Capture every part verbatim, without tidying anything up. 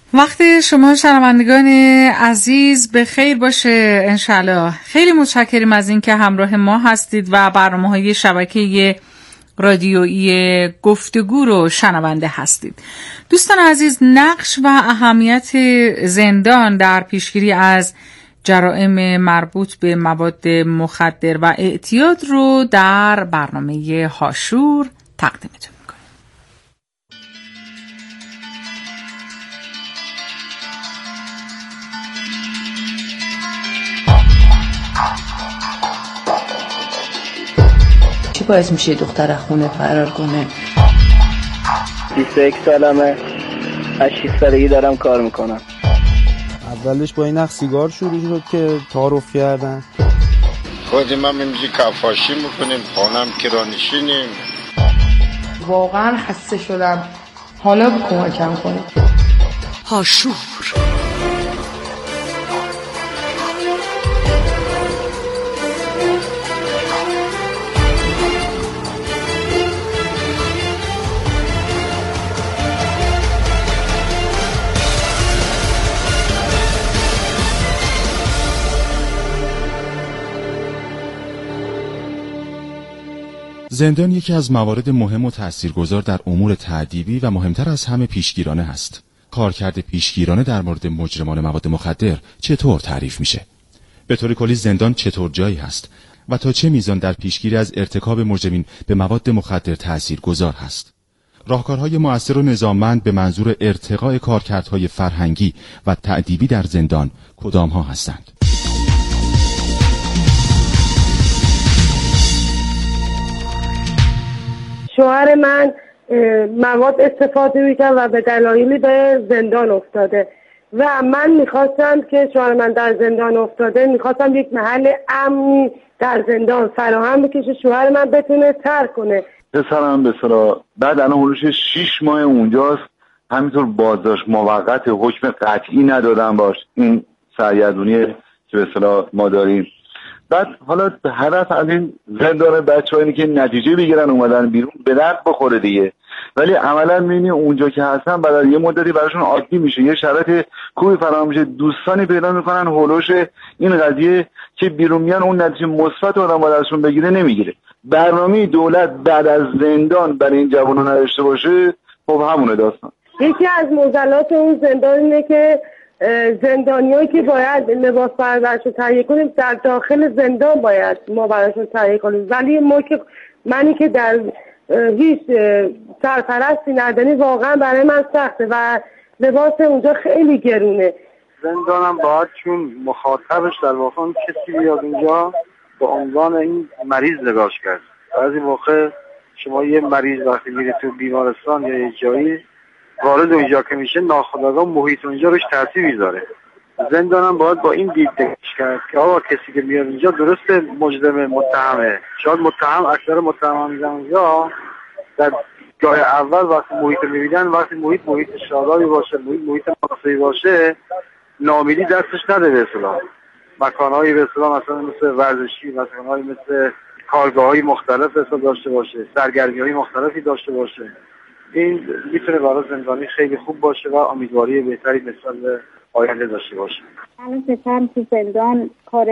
وقتی شما شنوندگان عزیز به خیر باشه انشالله. خیلی متشکریم از اینکه همراه ما هستید و برنامه‌های شبکه رادیویی گفتگو رو شنونده هستید. دوستان عزیز، نقش و اهمیت زندان در پیشگیری از جرائم مربوط به مواد مخدر و اعتیاد رو در برنامه هاشور تقدیمتون میکنیم. چی باعث میشه دختر خونه فرار کنه؟ بیست و یک سالمه، از شش سالگی دارم کار میکنم. اولش با این نخ سیگار شروع شد که تعارف کردن. خودم هم اینجی کفاشی میکنیم، خانم کرانشینیم. واقعا خسته شدم، حالا به کمکم کنید. هاشور. زندان یکی از موارد مهم و تاثیرگذار در امور تأدیبی و مهمتر از همه پیشگیرانه است. کارکرد پیشگیرانه در مورد مجرمان مواد مخدر چطور تعریف میشه؟ به طور کلی زندان چطور جایی هست و تا چه میزان در پیشگیری از ارتکاب مجرمین به مواد مخدر تاثیرگذار هست؟ راهکارهای مؤثر و نظاممند به منظور ارتقاء کارکردهای فرهنگی و تأدیبی در زندان کدام ها هستند؟ شوهر من مواد استفاده میکنه و به دلایلی به زندان افتاده و من میخواستم که شوهر من در زندان افتاده، میخواستم یک محل امنی در زندان فراهم بکشه شوهر من بتونه ترک کنه. پسرم به اصطلاح بعد الان حدود شش ماه اونجاست، همینطور بازداشت موقت، حکم قطعی ندادن باش، این سرگردونی که به اصطلاح ما داریم. بعد حالا هدف از این زندان بچه‌ها اینه که نتیجه بگیرن اومدن بیرون به درد بخوره دیگه، ولی عملا می‌بینی اونجا که هستن بعد از یه مدتی براشون عادی میشه، یه شرایط خوبی فراهم میشه، دوستانی پیدا میکنن هولوش این قضیه که بیرون میان اون نتیجه مثبت آدم باید ازشون بگیره نمیگیره. برنامه دولت بعد از زندان برای این جوونا نداشته باشه، خب همونه داستان. یکی از معضلات اون زندان اینه که زندانیایی که باید لباس براشون تهیه کنیم در داخل زندان باید ما براشون تهیه کنیم، ولی ما که منی که در هیچ سرپرستی نداری واقعا برای من سخته و لباس اونجا خیلی گرونه. زندانم باید چون مخاطبش در واقع کسی بیاد اونجا با عنوان این مریض نگاش کرد. بعضی موقع شما یه مریض وقتی میره تو بیمارستان یا یه جایی وارد اونجا که میشه ناخودآگاه محیط اونجا روش تاثیر میذاره. زندانم باید با این دید نگاش کرد که آقا کسی که میاد اینجا درسته مجرم متهمه، شاید متهم اکثر متهم میزن اونجا در جای اول وقتی محیط رو میبینن، وقتی محیط محیط شادابی باشه، محیط محیط مناسبی باشه، نامیدی دستش نده به اصطلاح. مکانهایی به اصطلاح مثلا مثل ورزشی، مکانهایی مثل کارگاه‌های مختلف حساب داشته باشه، سرگرمی‌های مختلفی داشته باشه. این میتونه برای زندانی خیلی خوب باشه و امیدواری بهتری نسبت به آینده داشته باشه. الان پسرم تو زندان کار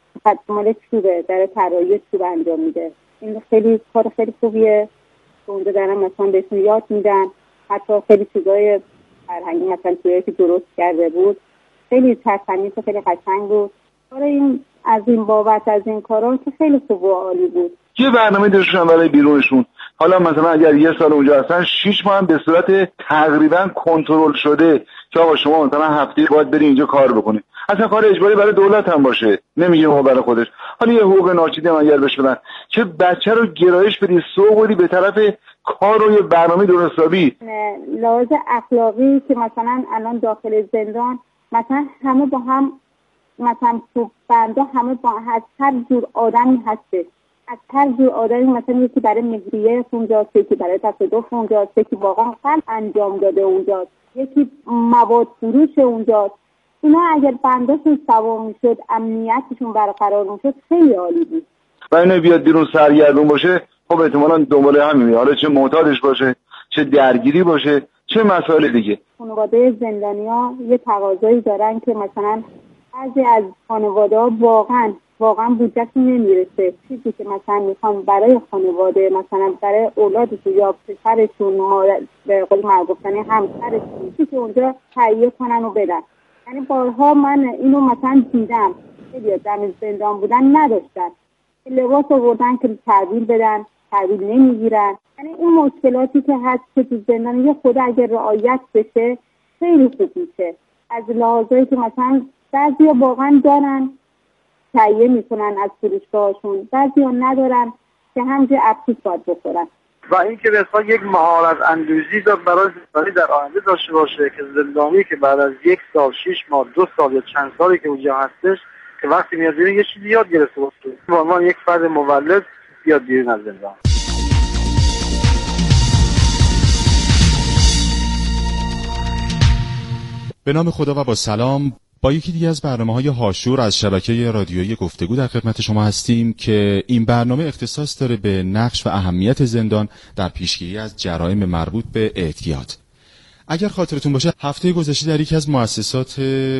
مال چوبه، در طراحی چوب انجام میده. این خیلی کار خیلی خوبیه. اونجا دارن مثلا بهشون یاد میدن، حتی خیلی چیزای فرهنگی مثلا چیزایی که درست کرده بود خیلی ترتمیز و خیلی قشنگ بود. برای این از این بابت از این کارا که خیلی خوب و عالی بود. یه برنامه داشتن برای بیرونشون. حالا مثلا اگر یه سال اونجا هستن شش ماه هم به صورت تقریبا کنترل شده که آقا شما مثلا هفته باید بری اینجا کار بکنی. اصلا کار اجباری برای دولت هم باشه، نمیگه ما برای خودش. حالا یه حقوق ناچیزی هم اگر بهش بدن چه بچه رو گرایش بدی سوق بدی به طرف کار و یه برنامه درستابی. لحاظ اخلاقی که مثلا الان داخل زندان مثلا همه با هم مثلا تو بنده همه با از هر جور آدمی هسته، از هر جور آدمی، مثلا یکی برای مهریه اونجاست، یکی برای تصادف اونجاست، یکی واقعا قتل انجام داده اونجاست، یکی مواد فروش اونجاست. اینا اگر بندشون سوا میشد، امنیتشون برقرار میشد، خیلی عالی بود. و اینو بیاد بیرون سرگردون باشه، خب احتمالاً دنبال همین میاد، حالا چه معتادش باشه چه درگیری باشه چه مسائل دیگه. خانواده زندانیا یه تقاضایی دارن که مثلا بعضی از خانواده‌ها واقعا واقعا بودجهشون نمیرسه، چیزی که مثلا میخوان برای خانواده، مثلا برای اولادشون یا پسرشون، به قول معروف گفتن همسرشون، چیزی که اونجا تهیه کنن و بدن. یعنی بارها من اینو مثلا دیدم، خیلی دم زندان بودن نداشتن، لباس آوردن که تحویل بدن، تحویل نمیگیرن. یعنی این مشکلاتی که هست که تو زندان یه خود اگر رعایت بشه خیلی خوب میشه. از لحاظایی که مثلا بعضیا واقعا دارن تهیه میکنن از فروشگاهشون، بعضیا ندارن که همجه افسوس باید بخورن. و اینکه بسیار یک مهارت اندوزی برای زندانی در آینده داشته باشه که زندانی که بعد از یک سال، شش ماه، دو سال یا چند سالی که اونجا هستش که وقتی میاد بیرون یه چیزی یاد گرفته باشه، به عنوان یک فرد مولد بیاد بیرون از زندان. به نام خدا و با سلام، با یکی دیگه از برنامه‌های هاشور از شبکه رادیویی گفتگو در خدمت شما هستیم که این برنامه اختصاص داره به نقش و اهمیت زندان در پیشگیری از جرایم مربوط به اعتیاد. اگر خاطرتون باشه هفته گذشته در یکی از مؤسسات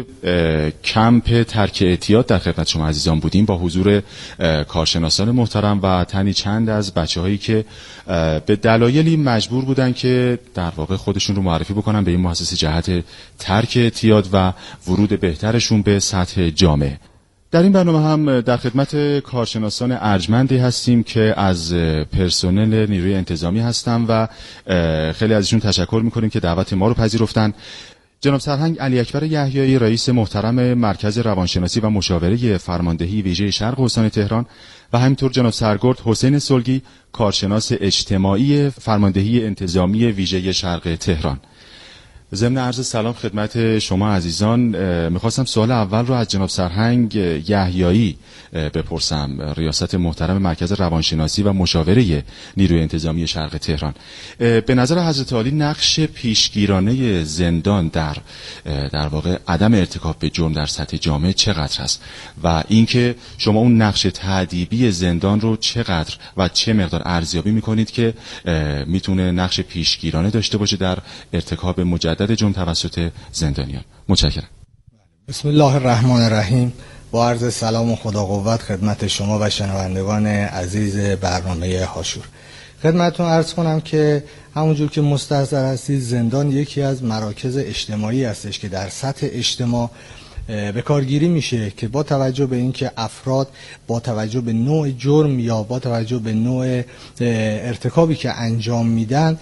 کمپ ترک اعتیاد در خدمت شما عزیزان بودیم با حضور کارشناسان محترم و تنی چند از بچه‌هایی که به دلایلی مجبور بودن که در واقع خودشون رو معرفی بکنن به این مؤسسه جهت ترک اعتیاد و ورود بهترشون به سطح جامعه. در این برنامه هم در خدمت کارشناسان ارجمندی هستیم که از پرسنل نیروی انتظامی هستن و خیلی ازشون تشکر میکنیم که دعوت ما رو پذیرفتن. جناب سرهنگ علی اکبر یحیایی رئیس محترم مرکز روانشناسی و مشاوره فرماندهی ویژه شرق استان تهران و همینطور جناب سرگرد حسین سلگی کارشناس اجتماعی فرماندهی انتظامی ویژه شرق تهران. ضمن عرض سلام خدمت شما عزیزان، میخواستم سوال اول رو از جناب سرهنگ یحیایی بپرسم، ریاست محترم مرکز روانشناسی و مشاوره نیروی انتظامی شرق تهران. به نظر حضرت عالی نقش پیشگیرانه زندان در در واقع عدم ارتکاب به جرم در سطح جامعه چقدر است و اینکه شما اون نقش تأدیبی زندان رو چقدر و چه مقدار ارزیابی میکنید که میتونه نقش پیشگیرانه داشته باشه در ارتکاب مجدد جرم توسط زندانیان؟ متشکرم. بسم الله الرحمن الرحیم. با عرض سلام و خدا قوت خدمت شما و شنوندگان عزیز برنامه هاشور. خدمتتون عرض کنم که همونجور که مستحضر هستید زندان یکی از مراکز اجتماعی هستش که در سطح اجتماع به کارگیری میشه که با توجه به اینکه افراد با توجه به نوع جرم یا با توجه به نوع ارتکابی که انجام میدن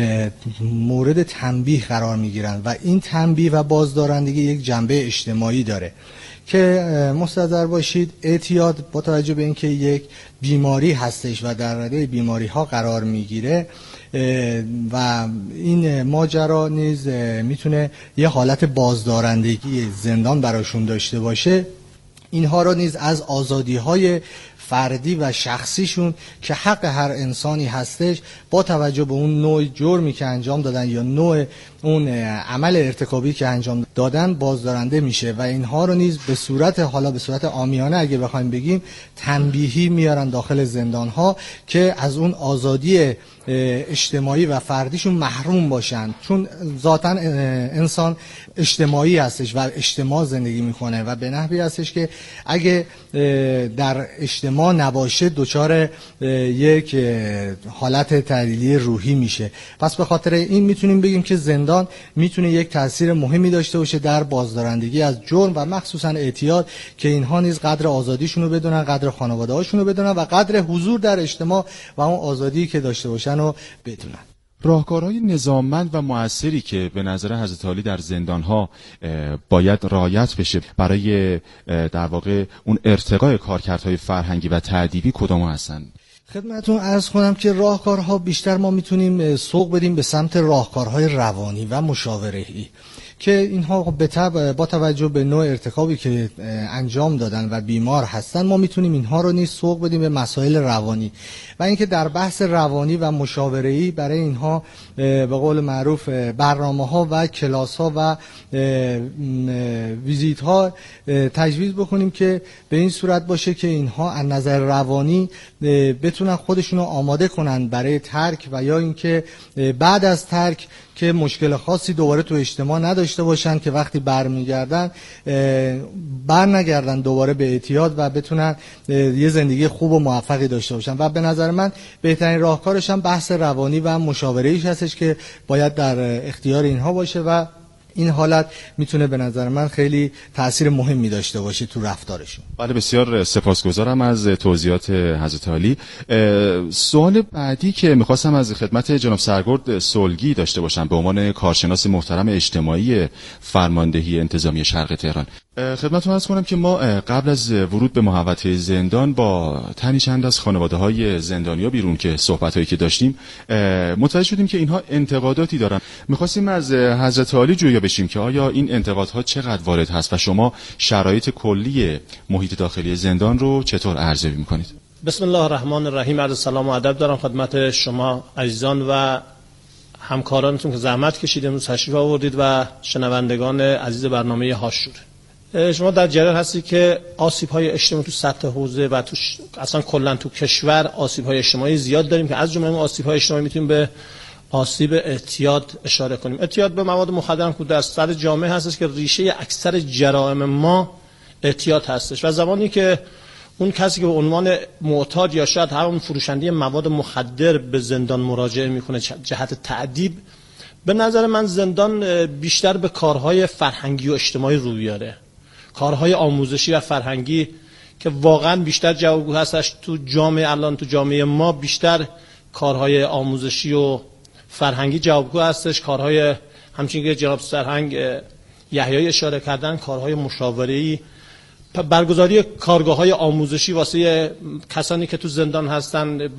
مورد تنبیه قرار میگیرن و این تنبیه و بازدارندگی یک جنبه اجتماعی داره که مستحضر باشید اعتیاد با توجه به اینکه یک بیماری هستش و در رده بیماری ها قرار میگیره و این ماجرا نیز میتونه یه حالت بازدارندگی زندان براشون داشته باشه. اینها را نیز از آزادی های فردی و شخصیشون که حق هر انسانی هستش با توجه به اون نوع جرمی که انجام دادن یا نوع اون عمل ارتکابی که انجام دادن بازدارنده میشه و اینها رو نیز به صورت حالا به صورت عامیانه اگه بخوایم بگیم تنبیهی میارن داخل زندان ها که از اون آزادی اجتماعی و فردیشون محروم باشن، چون ذاتاً انسان اجتماعی هستش و اجتماع زندگی میکنه و به نحوی هستش که اگه در اجتماع نباشه دچار یک حالت تعلیلی روحی میشه. پس به خاطر این میتونیم بگیم که زندان میتونه یک تاثیر مهمی داشته باشه در بازدارندگی از جرم و مخصوصا اعتیاد که اینها نیز قدر آزادیشون رو بدونن، قدر خانواده هاشون رو بدونن و قدر حضور در اجتماع و اون آزادی که داشته باشن رو بدونن. راهکارهای نظاممند و مؤثری که به نظر حضرت عالی در زندان‌ها باید رعایت بشه برای در واقع اون ارتقای کارکردهای فرهنگی و تأدیبی کدام هستن؟ خدمتون عرض کنم که راهکارها بیشتر ما میتونیم سوق بدیم به سمت راهکارهای روانی و مشاوره‌ای که اینها به طب با توجه به نوع ارتکابی که انجام دادن و بیمار هستن ما میتونیم اینها رو نیز سوق بدیم به مسائل روانی و اینکه در بحث روانی و مشاوره‌ای برای اینها به قول معروف برنامه‌ها و کلاس‌ها و ویزیت‌ها تجویز بکنیم که به این صورت باشه که اینها از نظر روانی بتونن خودشونو آماده کنن برای ترک و یا اینکه بعد از ترک که مشکل خاصی دوباره تو اجتماع نداشته باشن که وقتی برمیگردن بر نگردن دوباره به اعتیاد و بتونن یه زندگی خوب و موفقی داشته باشن و به نظر من بهترین راهکارش هم بحث روانی و مشاوره‌ایش هستش که باید در اختیار اینها باشه و این حالت میتونه به نظر من خیلی تأثیر مهمی داشته باشه تو رفتارشون. بله بسیار سپاسگزارم از توضیحات حضرت عالی. سوال بعدی که میخواستم از خدمت جناب سرگرد سلگی داشته باشم به عنوان کارشناس محترم اجتماعی فرماندهی انتظامی شرق تهران. خدمتتون عرض کنم که ما قبل از ورود به محوطه زندان با تنی چند از خانواده‌های زندانیا بیرون که صحبتایی که داشتیم متوجه شدیم که اینها انتقاداتی دارن. می‌خواستیم از حضرت عالی جویا بشیم که آیا این انتقادها چقدر وارد هست و شما شرایط کلی محیط داخلی زندان رو چطور ارزیابی می‌کنید؟ بسم الله الرحمن الرحیم. عرض سلام و ادب دارم خدمت شما عزیزان و همکارانتون که زحمت کشیدید امروز تشریف آوردید و شنوندگان عزیز برنامه هاشور. شما در جریان هستی که آسیب‌های اجتماعی تو سطح حوزه و تو ش... اصلا کلا تو کشور آسیب‌های اجتماعی زیاد داریم که از جمله اون آسیب‌های اجتماعی میتونیم به آسیب اعتیاد اشاره کنیم. اعتیاد به مواد مخدر که در سطح جامعه هستش که ریشه اکثر جرائم ما اعتیاد هستش و زمانی که اون کسی که به عنوان معتاد یا شاید همون فروشنده مواد مخدر به زندان مراجعه میکنه جهت تأدیب، به نظر من زندان بیشتر به کارهای فرهنگی و اجتماعی رو بیاره، کارهای آموزشی و فرهنگی که واقعا بیشتر جوابگو هستش. تو جامعه الان تو جامعه ما بیشتر کارهای آموزشی و فرهنگی جوابگو هستش، کارهای همچنین که جناب سرهنگ یحیایی اشاره کردن کارهای مشاوره‌ای، برگزاری کارگاه‌های آموزشی واسه کسانی که تو زندان هستن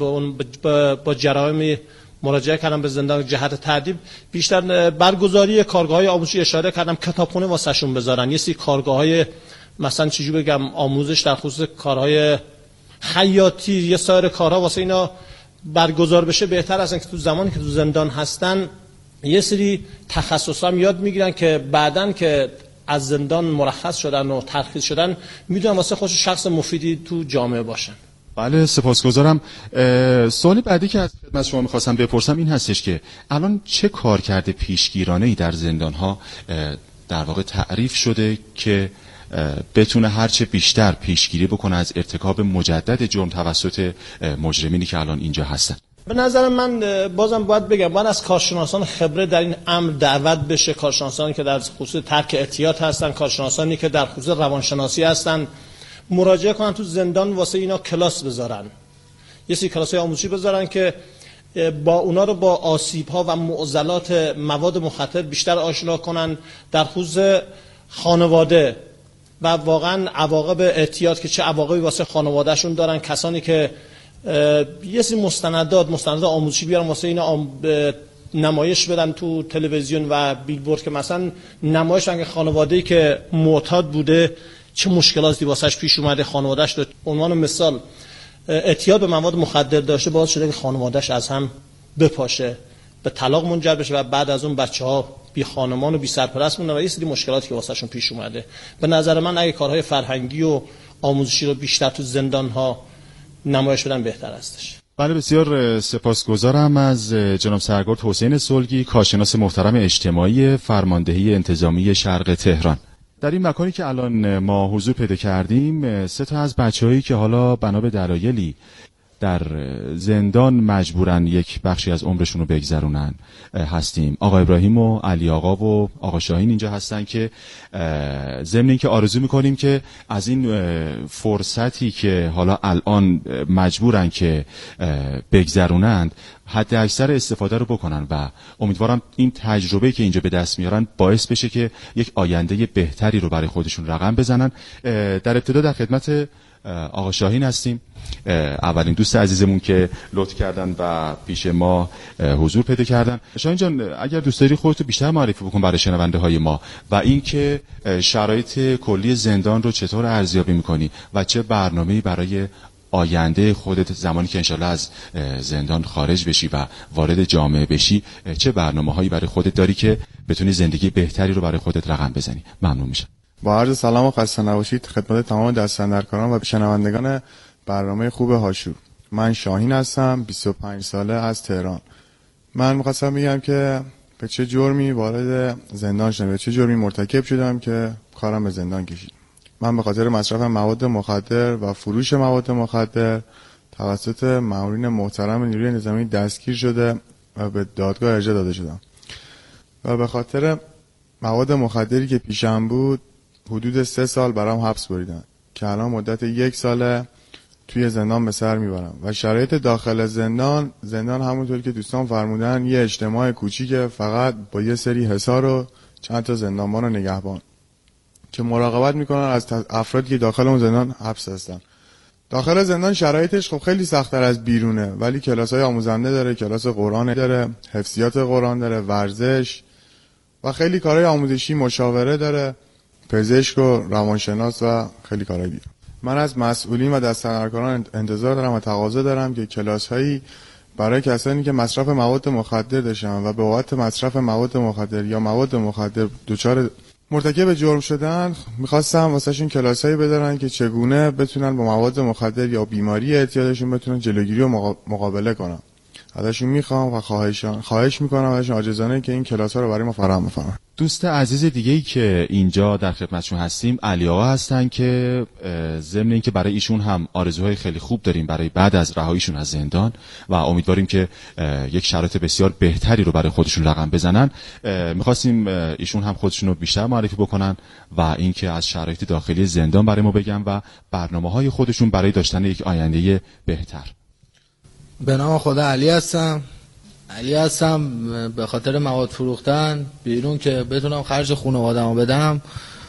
با با جرایم مراجعه کردن به زندان جهت تأدیب، بیشتر برگزاری کارگاه‌های آموزشی اشاره کردم کتابخونه واسهشون بذارن، یه سری کارگاه‌های مثلا چجوری بگم آموزش در خصوص کارهای خیاطی یا سایر کارها واسه اینا برگزار بشه بهتر است که تو زمانی که تو زندان هستن یه سری تخصصا یاد میگیرن که بعدن که از زندان مرخص شدن و ترخیص شدن میدونن واسه خودش شخص مفیدی تو جامعه باشن. بله سپاسگزارم. سوال بعدی که از خدمت شما میخواستم بپرسم این هستش که الان چه کارکرد پیشگیرانه‌ای در زندان‌ها در واقع تعریف شده که بتونه هرچه بیشتر پیشگیری بکنه از ارتکاب مجدد جرم توسط مجرمینی که الان اینجا هستن؟ به نظر من بازم باید بگم باید از کارشناسان خبره در این امر دعوت بشه، کارشناسانی که در خصوص ترک اعتیاد هستن، کارشناسانی که در خصوص روانشناسی هستن، مراجعه کنن تو زندان واسه اینا کلاس بذارن، یه سری کلاس‌های آموزشی بذارن که با اونا رو با آسیب‌ها و معضلات مواد مخدر بیشتر آشنا کنن در خصوص خانواده و واقعا عواقب اعتیاد که چه عواقبی واسه خانوادهشون دارن. کسانی که یه سری مستندات مستندات آموزشی بیارن واسه اینا آم... نمایش بدن تو تلویزیون و بیلبورد که مثلا نمایش بدن که خانواده‌ای که معتاد بوده چه مشکلاتی واسش پیش اومده، خانواده‌اش به عنوان مثال اعتیاد به مواد مخدر داشته باعث شده که خانواده‌اش از هم بپاشه، به طلاق منجر بشه و بعد از اون بچه‌ها بی خانمان و بی سرپرست موندن و یه سری مشکلاتی که واسهشون پیش اومده. به نظر من اگه کارهای فرهنگی و آموزشی رو بیشتر تو زندان‌ها نمایش بدن بهتر هستش. بله بسیار سپاسگزارم از جناب سرگرد حسین سلگی، کارشناس محترم اجتماعی فرماندهی انتظامی شرق تهران. در این مکانی که الان ما حضور پیدا کردیم سه تا از بچه‌هایی که حالا بنا به دلایلی در زندان مجبورن یک بخشی از عمرشون رو بگذرونن هستیم. آقا ابراهیم و علی آقا و آقا شاهین اینجا هستن که ضمن این که آرزو میکنیم که از این فرصتی که حالا الان مجبورن که بگذرونند حد اکثر استفاده رو بکنن و امیدوارم این تجربه که اینجا به دست میارن باعث بشه که یک آینده بهتری رو برای خودشون رقم بزنن. در ابتدا در خدمت آقا شاهین هستیم، اولین دوست عزیزمون که لطف کردن و پیش ما حضور پیدا کردن. شاهین جان، اگر دوست داری خودتو بیشتر معرفی بکن برای شنونده های ما و اینکه شرایط کلی زندان رو چطور ارزیابی میکنی و چه برنامه‌ای برای آینده خودت زمانی که انشالله از زندان خارج بشی و وارد جامعه بشی، چه برنامه‌هایی برای خودت داری که بتونی زندگی بهتری رو برای خودت رقم بزنی؟ ممنون میشم. با عرض سلام و خسته نباشید خدمت تمام دستاندرکاران و شنوندگان برنامه خوب هاشور. من شاهین هستم، بیست و پنج ساله، از تهران. من می‌خواستم بگم که به چه جرمی وارد زندان شدم، به چه جرمی مرتکب شدم که کارم به زندان کشید. من به خاطر مصرف مواد مخدر و فروش مواد مخدر توسط مامورین محترم نیروی نظامی دستگیر شده و به دادگاه ارجاع داده شدم و به خاطر مواد مخدری که پیشم بود حدود سه سال برام حبس بریدن که الان مدت یک ساله توی زندان به سر میبرم و شرایط داخل زندان زندان همونطور که دوستان فرمودن یه اجتماع کوچیکه، فقط با یه سری حصار و چند تا زندانبان و نگهبان که مراقبت میکنن از افرادی که داخل اون زندان حبس هستن. داخل زندان شرایطش خب خیلی سخت‌تر از بیرونه، ولی کلاس‌های آموزنده داره، کلاس قرآن داره، حفظیات قرآن داره، ورزش و خیلی کارهای آموزشی، مشاوره داره، پزشک و روانشناس و خیلی کارهای دیگه. من از مسئولین و دستاندرکاران انتظار دارم و تقاضا دارم که کلاس‌هایی برای کسانی که مصرف مواد مخدر داشتن و به بابت مصرف مواد مخدر یا مواد مخدر دچار مرتکب جرم شدن، میخواستم واسهشون کلاسایی بدارن که چگونه بتونن با مواد مخدر یا بیماری اعتیادشون بتونن جلوگیری و مقابله کنن. ازشون میخوام و خواهشان خواهش میکنم ازشون عاجزانه که این کلاس‌ها رو برای ما فراهم بکنن. دوست عزیز دیگه‌ای که اینجا در خدمتشون هستیم علی آقا هستن که ضمن اینکه برای ایشون هم آرزوهای خیلی خوب داریم برای بعد از رهاییشون از زندان و امیدواریم که یک شرایط بسیار بهتری رو برای خودشون رقم بزنن، می‌خواستیم ایشون هم خودشون رو بیشتر معرفی بکنن و اینکه از شرایط داخلی زندان برای ما بگن و برنامه‌های خودشون برای داشتن یک آینده بهتر. به نام خدا علی هستم. علی هستم به خاطر مواد فروختن بیرون که بتونم خرج خانواده‌مو بدم،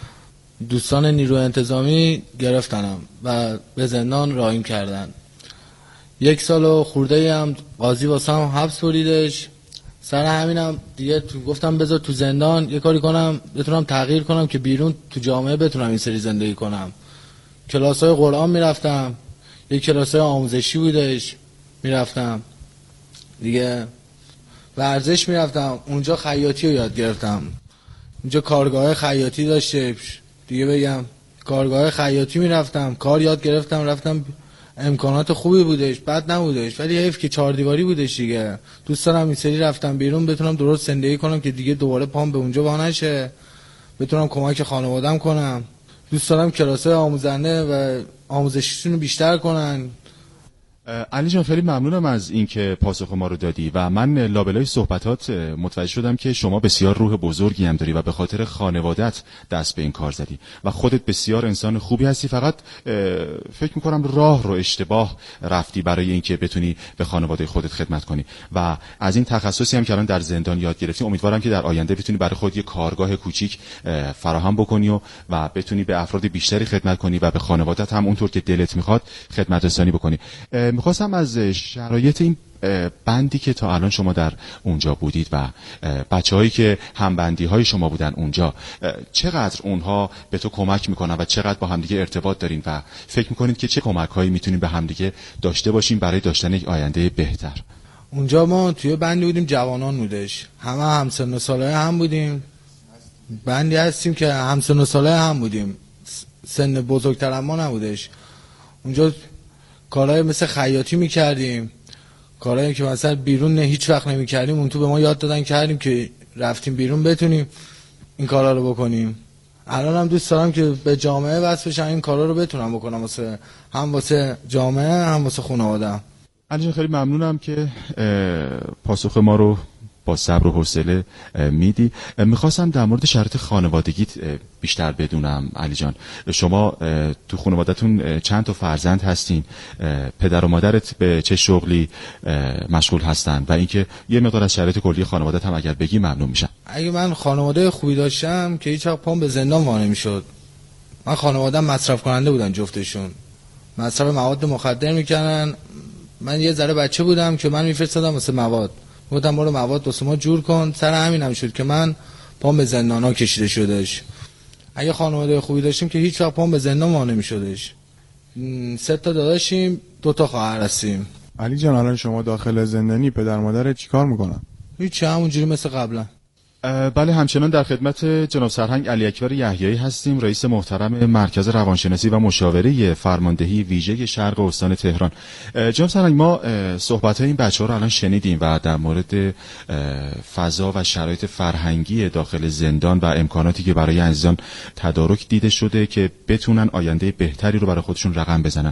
دوستان نیروی انتظامی گرفتنم و به زندان راهیم کردن. یک سال و خورده هم قاضی واسم حبس بریدش. سر همینم دیگه تو گفتم بذار تو زندان یه کاری کنم بتونم تغییر کنم که بیرون تو جامعه بتونم این سری زندگی کنم. کلاس‌های قرآن میرفتم، یک کلاس‌های آموزشی بودش میرفتم دیگه، ورزش میرفتم، اونجا خیاطی رو یاد گرفتم. اونجا کارگاه خیاطی داشته دیگه، بگم کارگاه خیاطی میرفتم، کار یاد گرفتم، رفتم، امکانات خوبی بودش، بد نبودش، ولی حیف که چهار دیواری بودش دیگه. دوست دارم این سری رفتم بیرون بتونم درست زندگی کنم که دیگه دوباره پام به اونجا وا نشه، بتونم کمک خانواده‌ام کنم. دوست دارم کلاس‌های آموزنده و آموزشیشون رو بیشتر کنن. علی جان خیلی ممنونم از اینکه پاسخ ما رو دادی و من لابلای صحبتات متوجه شدم که شما بسیار روح بزرگی هم داری و به خاطر خانوادت دست به این کار زدی و خودت بسیار انسان خوبی هستی، فقط فکر میکنم راه رو اشتباه رفتی برای اینکه بتونی به خانواده خودت خدمت کنی و از این تخصصی هم که الان در زندان یاد گرفتی امیدوارم که در آینده بتونی برای خود یه کارگاه کوچیک فراهم بکنی و و بتونی به افراد بیشتری خدمت کنی و به خانوادت هم اونطور که دلت میخواد خدمت رسانی بکنی. میخواستم از شرایط این بندی که تا الان شما در اونجا بودید و بچه‌هایی که همبندی های شما بودن اونجا، چقدر اونها به تو کمک میکنن و چقدر با همدیگه ارتباط دارین و فکر میکنید که چه کمک هایی میتونیم به همدیگه داشته باشیم برای داشتن یک آینده بهتر؟ اونجا ما توی بندی بودیم جوانان بودش، همه همسن و ساله هم بودیم، بندی هستیم که همسن و ساله هم بودیم، سن بزرگتر ما نبودش. اونجا کارهای مثل خیاطی میکردیم، کارهایی که مثلا بیرون نه هیچ وقت نمیکردیم، اون تو به ما یاد دادن کردیم که رفتیم بیرون بتونیم این کارا رو بکنیم. الان هم دوست دارم که به جامعه وصل بشم، این کارا رو بتونم بکنم واسه هم واسه جامعه هم واسه خانواده‌ام. علی جان خیلی ممنونم که پاسخ ما رو با صبر و حوصله میدی. میخواستم در مورد شرایط خانوادگیت بیشتر بدونم. علی جان، شما تو خانوادتون چند تا فرزند هستین؟ پدر و مادرت به چه شغلی مشغول هستن و اینکه یه مقدار از شرایط کلی خانوادت هم اگر بگی ممنون میشم. اگه من خانواده خوبی داشتم که هیچ وقت پام به زندان وا نمیشد. من خانواده‌ام مصرف کننده بودن جفتشون. مصرف مواد مخدر میکنن. من یه ذره بچه بودم که من میفرستادم واسه مواد، گفتم برو مواد واسه ما جور کن. سر همینم شد که من پام به زندانا کشیده شدش. اگه خانواده خوبی داشتیم که هیچ وقت پام به زندان ما نمیشدش. سه تا داداشیم، دو تا خواهر هستیم. علی جان الان شما داخل زندانی پدر مادرت چیکار میکنن؟ هیچ، همونجوری مثل قبلا. بله، همچنان در خدمت جناب سرهنگ علی اکبر یحیایی هستیم، رئیس محترم مرکز روانشناسی و مشاوره فرماندهی ویژه شرق استان تهران. جناب سرهنگ، ما صحبت‌های این بچه‌ها رو الان شنیدیم و در مورد فضا و شرایط فرهنگی داخل زندان و امکاناتی که برای عزیزان تدارک دیده شده که بتونن آینده بهتری رو برای خودشون رقم بزنن.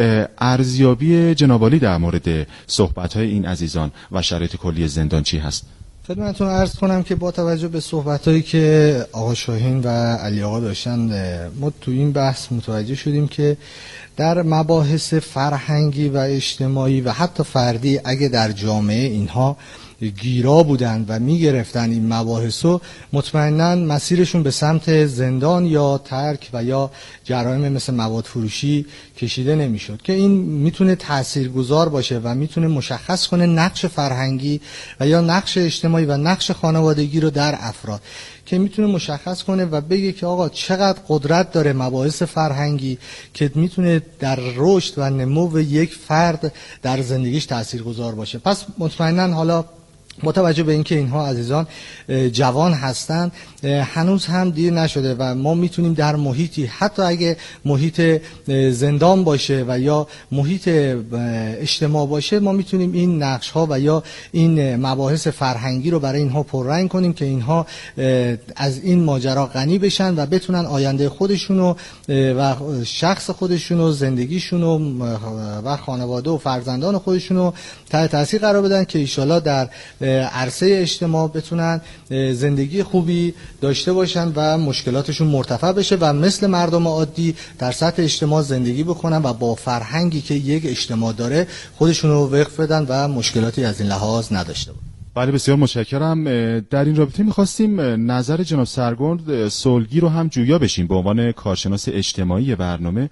ارزیابی جناب عالی در مورد صحبت‌های این عزیزان و شرایط کلی زندان چی هست؟ خدمتتون عرض کنم که با توجه به صحبت‌هایی که آقا شاهین و علی آقا داشتن، ما تو این بحث متوجه شدیم که در مباحث فرهنگی و اجتماعی و حتی فردی اگه در جامعه اینها گیرا بودن و میگرفتن این مباحثو، مطمئناً مسیرشون به سمت زندان یا ترک و یا جرایم مثل مواد فروشی کشیده نمیشد، که این میتونه تاثیرگذار باشه و میتونه مشخص کنه نقش فرهنگی و یا نقش اجتماعی و نقش خانوادگی رو در افراد، که میتونه مشخص کنه و بگه که آقا چقدر قدرت داره مباحث فرهنگی که میتونه در رشد و نمو یک فرد در زندگیش تاثیرگذار باشه. پس مطمئناً حالا با توجه به اینکه اینها عزیزان جوان هستند، هنوز هم دیر نشده و ما میتونیم در محیطی، حتی اگه محیط زندان باشه و یا محیط اجتماع باشه، ما میتونیم این نقش ها و یا این مباحث فرهنگی رو برای اینها پررنگ کنیم که اینها از این ماجرا غنی بشن و بتونن آینده خودشونو و شخص خودشونو، زندگیشونو و خانواده و فرزندان خودشونو تحت تاثیر قرار بدن که ایشالا در عرصه اجتماع بتونن زندگی خوبی داشته باشن و مشکلاتشون مرتفع بشه و مثل مردم عادی در سطح اجتماع زندگی بکنن و با فرهنگی که یک اجتماع داره خودشونو وقف بدن و مشکلاتی از این لحاظ نداشته باشن. بله، بسیار متشکرم. در این رابطه می‌خواستیم نظر جناب سرگرد سولگی رو هم جویا بشیم به عنوان کارشناس اجتماعی برنامه،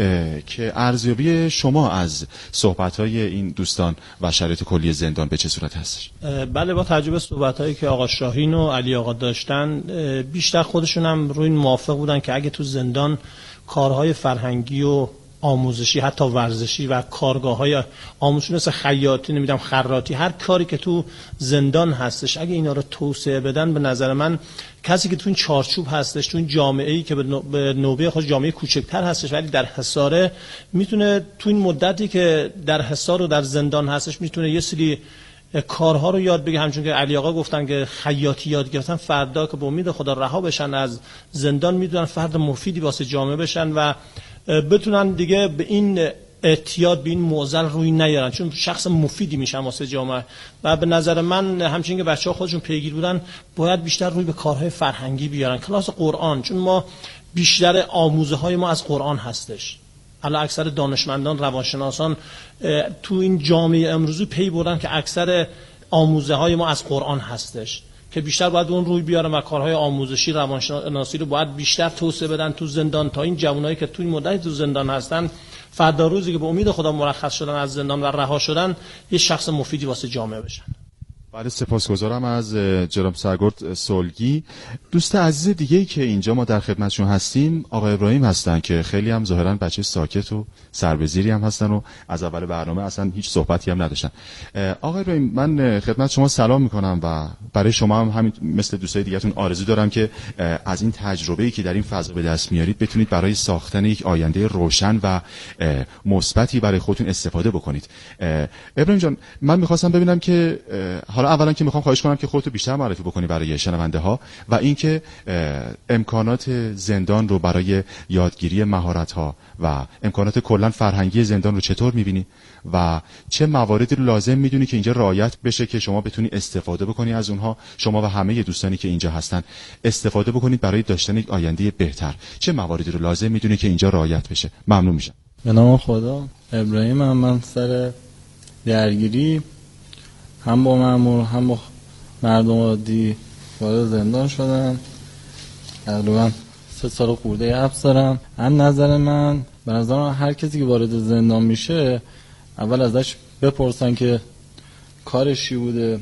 که ارزیابی شما از صحبت‌های این دوستان و شرایط کلی زندان به چه صورت هستش؟ بله، با توجه به صحبت‌هایی که آقا شاهین و علی آقا داشتن، بیشتر خودشون هم روی این موافق بودن که اگه تو زندان کارهای فرهنگی و آموزشی، حتی ورزشی و کارگاه‌های آموزشی مثل خیاطی، نمیدونم خراطی، هر کاری که تو زندان هستش، اگه اینا رو توسعه بدن، به نظر من کسی که تو این چارچوب هستش، تو این جامعه‌ای که به نوبه خود جامعه کوچکتر هستش ولی در حصاره، میتونه تو این مدتی که در حصار و در زندان هستش میتونه یه سری کارها رو یاد بگیره. همچون که علی آقا گفتن که خیاطی یاد گرفتن، فردا که به امید خدا رها بشن از زندان میتونن فرد مفیدی واسه جامعه بشن و بتونن دیگه به این اعتیاد، به این معضل روی نیارن، چون شخص مفیدی میشن واسه جامعه. و به نظر من همچنین که بچه‌ها خودشون پیگیر بودن، باید بیشتر روی به کارهای فرهنگی بیارن، کلاس قرآن، چون ما بیشتر آموزه های ما از قرآن هستش. الان اکثر دانشمندان، روانشناسان تو این جامعه امروزی پی بردن که اکثر آموزه های ما از قرآن هستش، که بیشتر باید اون روی بیارن و کارهای آموزشی، روانشناسی رو باید بیشتر توسعه بدن تو زندان، تا این جوانایی که تو این مدت تو زندان هستن فردا روزی که به امید خدا مرخص شدن از زندان و رها شدن، یه شخص مفیدی واسه جامعه بشن. بله، سپاسگزارم از جناب سرگرد سولگی. دوست عزیز دیگه‌ای که اینجا ما در خدمتشون هستیم آقا ابراهیم هستن که خیلی هم ظاهرا بچه ساکت و سربزیری هم هستن و از اول برنامه اصلا هیچ صحبتی هم نداشتن. آقا ابراهیم، من خدمت شما سلام میکنم و برای شما هم همین مثل دوستای دیگه‌تون آرزو دارم که از این تجربه‌ای که در این فضا به دست میارید بتونید برای ساختن یک آینده روشن و مثبتی برای خودتون استفاده بکنید. ابراهیم جان، من می‌خواستم ببینم که حالا اولا که میخوام خواهش کنم که خودتو بیشتر معرفی بکنی برای شنونده ها و اینکه امکانات زندان رو برای یادگیری مهارت ها و امکانات کلا فرهنگی زندان رو چطور میبینی و چه مواردی رو لازم میدونی که اینجا رعایت بشه که شما بتونی استفاده بکنی از اونها، شما و همه دوستانی که اینجا هستن استفاده بکنید برای داشتن یک آینده بهتر. چه مواردی رو لازم میدونی که اینجا رعایت بشه؟ ممنون میشم. به نام خدا. ابراهیم هم من سر درگیری هم با مأمور هم با مردم عادی وارد زندان شدم. تقریبا سه سال خورده حبس دارم. از نظر من به نظر من هر کسی که وارد زندان میشه اول ازش بپرسن که کارش چی بوده،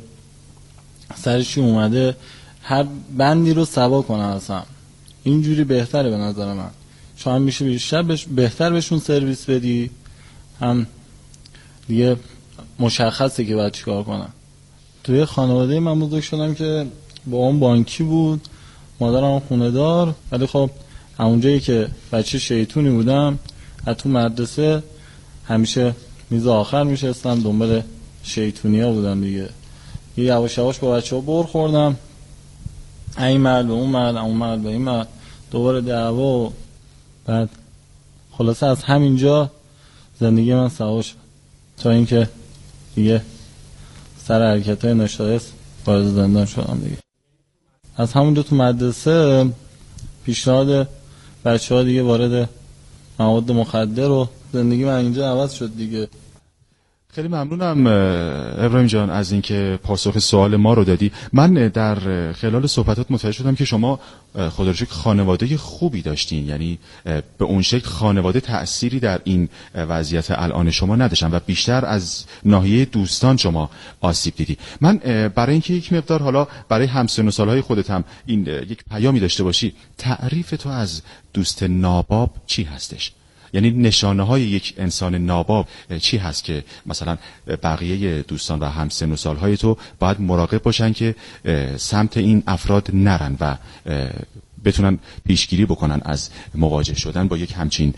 سرش چی اومده، هر بندی رو سوا کنن. اصلا اینجوری بهتره به نظر من، چون هم میشه بیشتر بش بهتر بهشون سرویس بدی، هم دیگه مشخصه که باید چیکار کنن. توی خانواده من بزرگ شدم که بابام بانکی بود، مادرم خونه دار، ولی خب همونجایی که بچه شیطونی بودم از تو مدرسه همیشه میز آخر میشستم دنبال شیطونی ها بودم دیگه. یه یواش یواش با بچه ها بر خوردم، این مرد به اون مرد، اون مرد به این مرد، دوباره دعوا و بعد خلاصه از همینجا زندگی من سوا شد تا اینکه دیگه سر حرکت های ناشایست وارد زندان شدم دیگه. از همونجا تو مدرسه پیشنهاد بچه ها دیگه وارد مواد مخدر و زندگی من اینجا عوض شد دیگه. خیلی ممنونم ابراهیم جان از اینکه پاسخ سوال ما رو دادی. من در خلال صحبتات متوجه شدم که شما خدا رو شکر خانواده خوبی داشتین، یعنی به اون شکل خانواده تأثیری در این وضعیت الان شما نداشتن و بیشتر از ناحیه دوستان شما آسیب دیدی. من برای اینکه یک مقدار حالا برای همسن و سالهای خودت هم این یک پیامی داشته باشی، تعریف تو از دوست ناباب چی هستش؟ یعنی نشانه های یک انسان ناباب چی هست که مثلا بقیه دوستان و همسن و سالهای تو باید مراقب باشن که سمت این افراد نرن و بتونن پیشگیری بکنن از مواجه شدن با یک همچین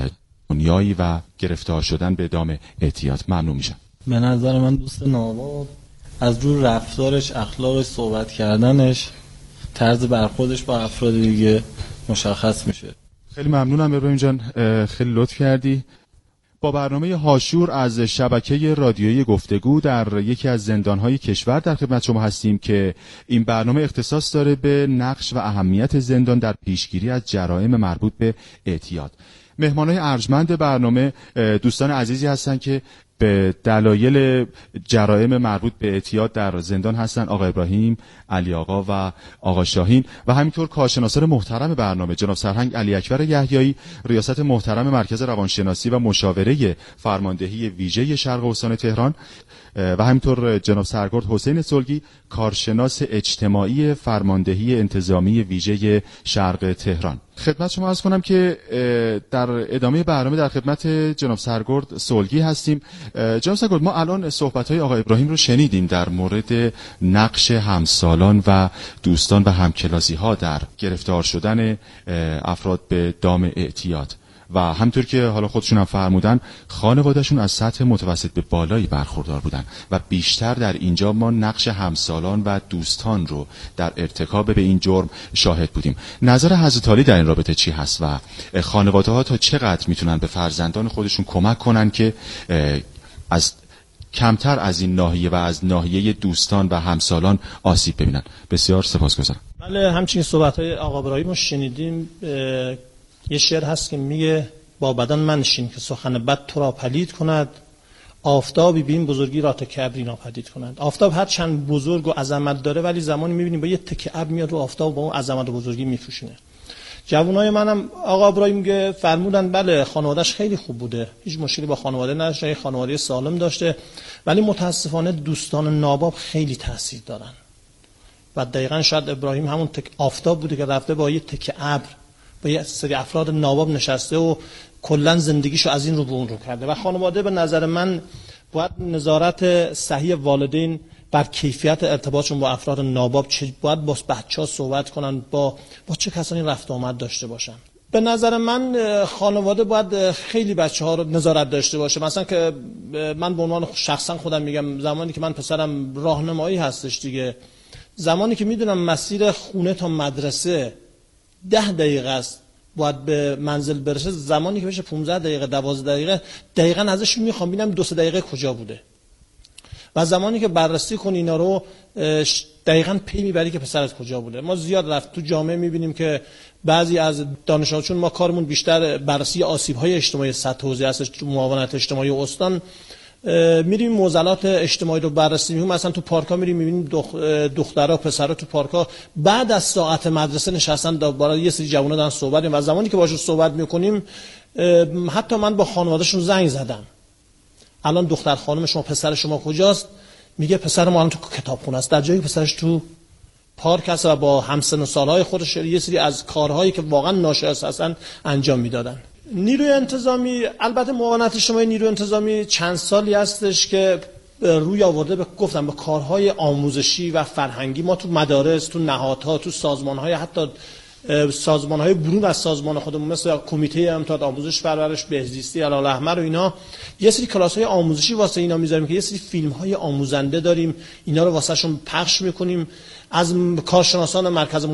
دنیایی و گرفتار شدن به دام اعتیاد؟ ممنون میشم. به نظر من دوست ناباب از رو رفتارش، اخلاقش، صحبت کردنش، طرز برخوردش با افراد دیگه مشخص میشه. خیلی ممنونم ابراهیم جان، خیلی لطف کردی. با برنامه هاشور از شبکه رادیویی گفتگو در یکی از زندانهای کشور در خدمت شما هستیم که این برنامه اختصاص داره به نقش و اهمیت زندان در پیشگیری از جرائم مربوط به اعتیاد. مهمانای ارجمند برنامه دوستان عزیزی هستن که به دلایل جرائم مربوط به اعتیاد در زندان هستن، آقا ابراهیم، علی آقا و آقا شاهین، و همینطور کارشناسان محترم برنامه جناب سرهنگ علی اکبر یحیایی، ریاست محترم مرکز روانشناسی و مشاوره فرماندهی ویژه شرق استان تهران، و همینطور جناب سرگرد حسین سلگی، کارشناس اجتماعی فرماندهی انتظامی ویژه شرق تهران. خدمت شما عرض کنم که در ادامه برنامه در خدمت جناب سرگرد سلگی هستیم. جناب سرگرد، ما الان صحبت‌های آقا ابراهیم رو شنیدیم در مورد نقش همسالان و دوستان و همکلاسی‌ها در گرفتار شدن افراد به دام اعتیاد و همطور که حالا خودشون هم فرمودن خانوادهشون از سطح متوسط به بالایی برخوردار بودن و بیشتر در اینجا ما نقش همسالان و دوستان رو در ارتکاب به این جرم شاهد بودیم. نظر حضرت عالی در این رابطه چی هست و خانواده ها تا چقدر میتونن به فرزندان خودشون کمک کنن که از کمتر از این ناحیه و از ناحیه دوستان و همسالان آسیب ببینن؟ بسیار سپاسگزارم. بله، همچنین صحبت‌های آقا ابراهیم رو شنیدیم. یه شعر هست که میگه با بدن منشین که سخن بد تو را پلید کند، آفتابی بین بزرگی را تکه ابری ناپدید کند. آفتاب هر چند بزرگ و عظمت داره ولی زمانی میبینیم با یه تکه ابر میاد رو آفتاب با اون عظمت و بزرگی میپوشونه. جوانای منم آقا ابراهیم که فرمودن بله خانواده‌اش خیلی خوب بوده، هیچ مشکلی با خانواده نداشته، خانواده سالم داشته، ولی متاسفانه دوستان ناباب خیلی تاثیر دارن و دقیقاً شاید ابراهیم همون تک آفتاب بوده که رفته با یه تکه ابر با یه سری افراد ناباب نشسته و کلا زندگیشو از این رو به اون رو کرده. و خانواده به نظر من باید نظارت صحیح والدین بر کیفیت ارتباطشون با افراد ناباب، چه باید با بچه‌ها صحبت کنن، با با چه کسانی رفت آمد داشته باشن. به نظر من خانواده باید خیلی بچه‌ها رو نظارت داشته باشه. مثلا که من به عنوان شخصا خودم میگم زمانی که من پسرم راهنمایی هستش دیگه، زمانی که میدونم مسیر خونه تا مدرسه ده دقیقه است باید به منزل برسه، زمانی که بشه پانزده دقیقه دوازده دقیقه دقیقاً ازش میخوام ببینم دو سه دقیقه کجا بوده و زمانی که بررسی کنی اینا رو دقیقاً پی میبری که پسرت کجا بوده. ما زیاد رفت تو جامعه میبینیم که بعضی از دانش آموزان، چون ما کارمون بیشتر بررسی آسیب‌های اجتماعی سطح حوزه هستش تو معاونت اجتماعی و استان، میریم معضلات اجتماعی رو بررسی می‌کنیم. مثلا تو پارک‌ها میریم می‌بینیم دخ... دخترها پسرها تو پارک‌ها بعد از ساعت مدرسه نشستن برای یه سری جوونا دارن صحبت می‌کنن و زمانی که باشون صحبت می‌کنیم حتی من با خانواده‌شون زنگ زدم، الان دختر خانم شما پسر شما کجاست؟ میگه پسر ما الان تو کتابخونه است، در جایی که پسرش تو پارک هست و با همسن و سالهای خودش یه سری از کارهایی که واقعا ناشایسته هستن انجام میدادن. نیروی انتظامی، البته معاونت اجتماعی نیروی انتظامی چند سالی هستش که روی آورده به گفتم به کارهای آموزشی و فرهنگی. ما تو مدارس، تو نهادها، تو سازمان‌های، حتی سازمان‌های برون از سازمان خودمون مثل کمیته امتداد آموزش پرورش بهزیستی هلال احمر و اینا یه سری کلاس‌های آموزشی واسه اینا می‌ذاریم که یه سری فیلم‌های آموزنده داریم، اینا رو واسهشون پخش می‌کنیم. از کارشناسان مرکز